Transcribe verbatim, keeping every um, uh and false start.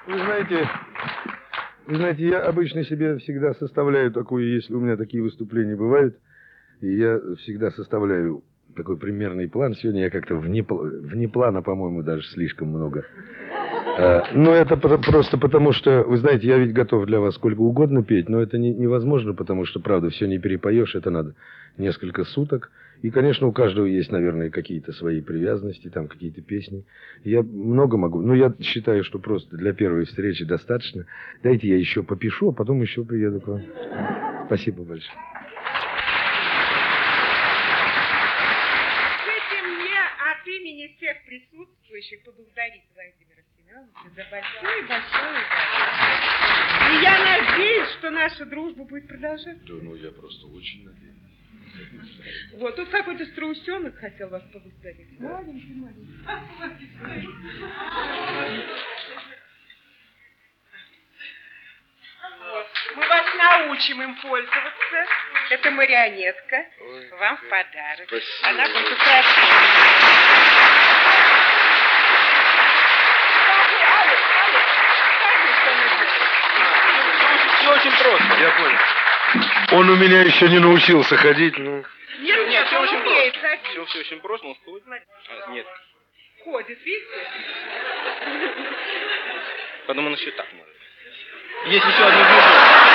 Вы знаете, вы знаете, я обычно себе всегда составляю такую, если у меня такие выступления бывают, и я всегда составляю такой примерный план. Сегодня я как-то вне, вне плана, по-моему, даже слишком много. А, но это просто потому, что, вы знаете, я ведь готов для вас сколько угодно петь, но это не, невозможно, потому что, правда, все не перепоешь, это надо несколько суток. И, конечно, у каждого есть, наверное, какие-то свои привязанности, там какие-то песни. Я много могу, но я считаю, что просто для первой встречи достаточно. Дайте я еще попишу, а потом еще приеду к вам. Спасибо большое. Скажите мне от имени всех присутствующих поблагодарить Владимира Семеновича за большую-большую удовольствие. И я надеюсь, что наша дружба будет продолжаться. Да, ну, я просто очень надеюсь. Вот, тут какой-то страусенок хотел вас поблагодарить. Маленький, маленький. Вот, мы вас научим им пользоваться. Это марионетка. Ой, вам в подарок. Спасибо. Она будет украшена. Все очень просто. Я понял. Он у меня еще не научился ходить, ну... Нет, нет, нет, все очень умеет просто. Ходить. Все, все очень просто, он ходит. А, нет. Ходит, видите? Потом он еще так может. Есть еще одно движение.